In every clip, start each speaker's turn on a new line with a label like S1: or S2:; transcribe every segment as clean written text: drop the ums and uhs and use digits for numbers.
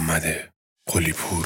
S1: محمد قلی‌پور.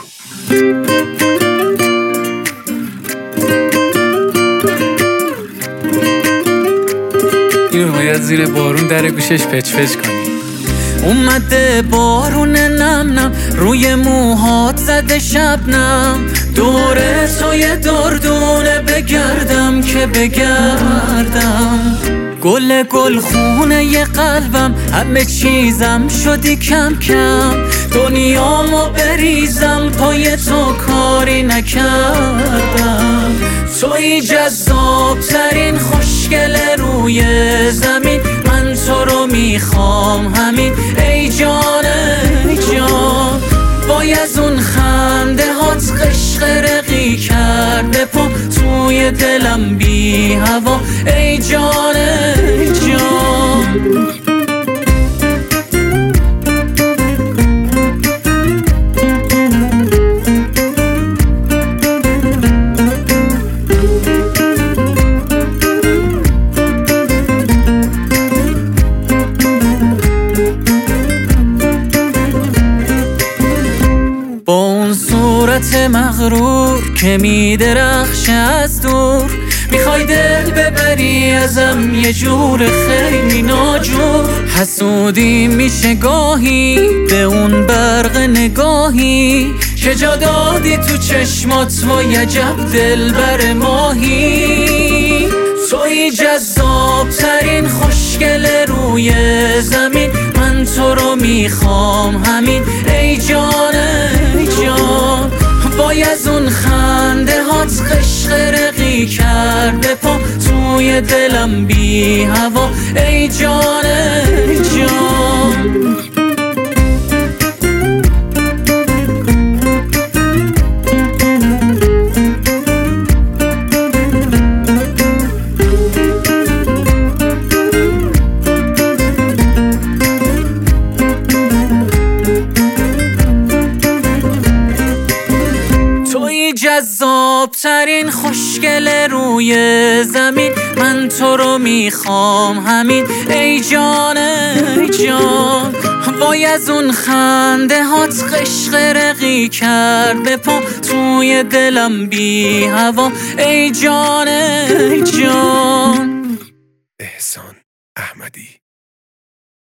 S2: اینو باید زیر بارون در گوشش پچ پچ کنی.
S3: اومده بارون نم نم روی موهات زده شبنم، دور تو یه دردونه بگردم که بگردم. گل خونه یه قلبم، همه چیزم شدی کم کم، دنیامو بریزم پای تو کاری نکردم. توی جذاب ترین خوشگل روی زمین، من تو رو میخوام همین ای جان ای جان. وای از اون خنده هات قشق رقی کرده پا توی دلم بی هوا ای جان ای جان. با اون صورت مغرور که میدرخشه از دور، میخوای دل ببری ازم یه جور خیلی ناجور. حسودی میشه گاهی به اون برق نگاهی که جا دادی تو چشمات، وای عجب دلبر ماهی. توی جذاب ترین خوشگل روی زمین، من تو رو میخوام همین ای جان ای جان. وای از اون خنده هات قشق رقی کرده پا توی دلم بی هوا ای جان ای جان. جذاب ترین خوشگل روی زمین، من تو رو میخوام همین ای جان ای جان. وای از اون خنده هات قشق رقی کرده پا توی دلم بی هوا ای جان ای جان.
S1: احسان احمدی.